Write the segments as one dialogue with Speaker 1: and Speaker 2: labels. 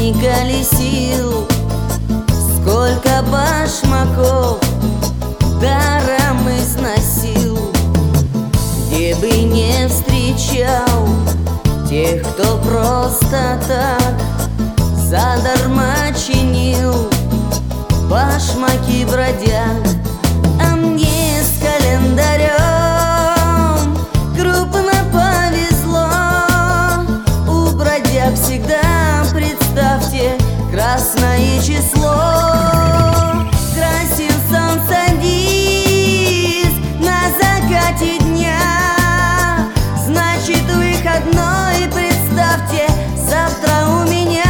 Speaker 1: не колесил, сколько башмаков даром износил. Где бы не встречал тех, кто просто так задарма чинил башмаки бродяг. А мне с календарем крупно повезло. У бродяг всегда, представьте, красное число. Красил солнце диск на закате дня, значит выходной, представьте, завтра у меня.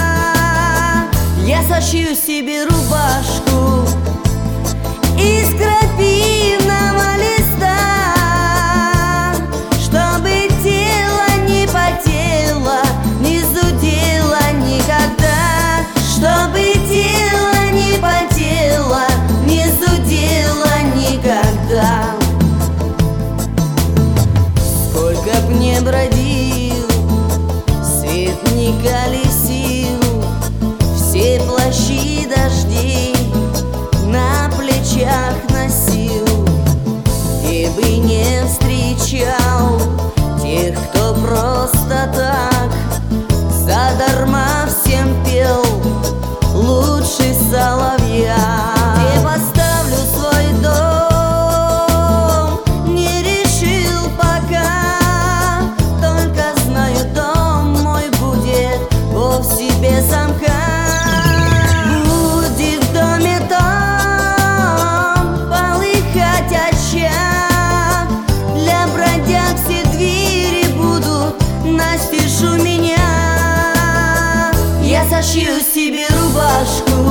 Speaker 1: Я сошью себе рубашку из крапивного листа, чтобы тело не потело, не зудело никогда, чтобы тело не потело, не зудело никогда. Сколько б не бродил, свет не колесил, все плащи дождей на плечах носил. Где бы не встречал тех, кто просто так задарма всем пел лучше соловья. Где поставлю свой дом, не решил пока, только знаю, дом мой будет вовсе без замка. Будет в доме том полыхать очаг, для бродяг все двери будут настежь у меня. Я сошью себе рубашку